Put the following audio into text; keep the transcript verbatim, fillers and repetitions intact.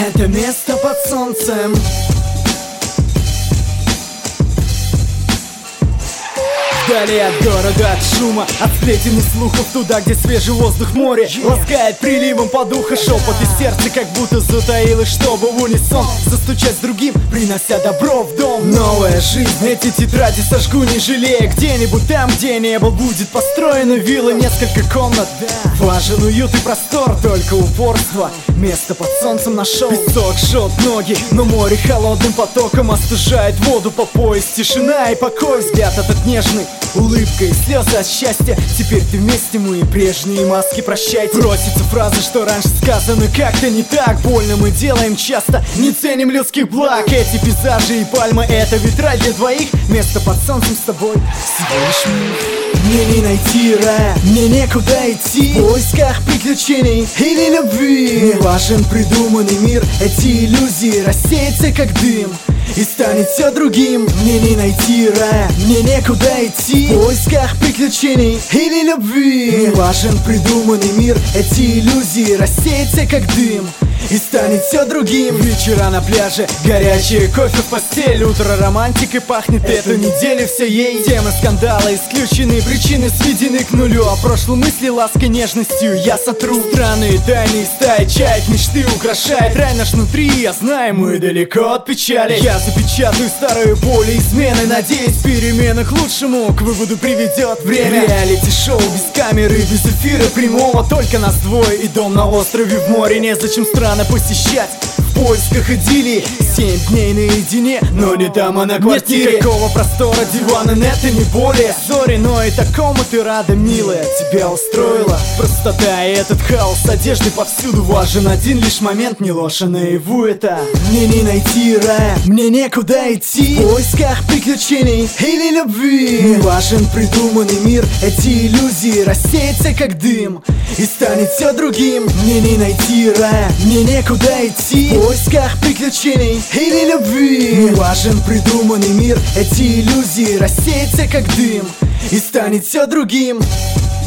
Это место под солнцем. Вдали от города, от шума, от сплетен и слухов, туда, где свежий воздух море ласкает приливом под ухо шепот, и сердце как будто затаилось, чтобы в унисон застучать с другим, принося добро в дом. Новая жизнь, эти тетради сожгу, не жалея. Где-нибудь там, где не был, будет построена вилла, несколько комнат. Важен уют и простор, только упорство. Место под солнцем нашел. Песок жжет ноги, но море холодным потоком остужает воду по пояс. Тишина и покой, взгляд этот нежный, улыбка и слезы от счастья. Теперь ты вместе, мы и прежние маски прощайте. Просится фразы, что раньше сказано как-то не так. Больно мы делаем часто, не ценим людских благ. Эти пейзажи и пальмы, это ветра для двоих. Место под солнцем с тобой всего лишь миг. Мне не найти рая, мне некуда идти в поисках приключений или любви. Не важен придуманный мир, эти иллюзии рассеются как дым и станет все другим. Мне не найти рая, мне некуда идти в поисках приключений или любви. Не важен придуманный мир, эти иллюзии рассеются как дым и станет все другим. Вечера на пляже, горячее кофе в постель, утро романтикой пахнет эту неделю все ей. Темы скандала исключены, причины сведены к нулю, а прошлые мысли лаской, нежностью я сотру. Странные тайны стаи чаек, мечты украшает рай наш внутри, я знаю, мы далеко от печали. Я запечатаю старую боль и измены, надеюсь, перемена к лучшему к выводу приведет время. Реалити-шоу без камеры, без эфира прямого, только нас двое и дом на острове в море. Незачем странно посещать в поисках идиллии. Семь дней наедине, но не там, а на квартире. Нет никакого простора, дивана, нет и не более. Сори, но и такому ты рада, милая. Тебя устроила простота и этот хаос одежды повсюду. Важен один лишь момент, не ложь, а наяву это. Мне не найти рая, мне некуда идти в поисках приключений или любви. Не важен придуманный мир, эти иллюзии рассеются как дым и станет все другим. Мне не найти рая, мне некуда идти в поисках приключений или любви. Не важен придуманный мир, эти иллюзии рассеются как дым и станет все другим.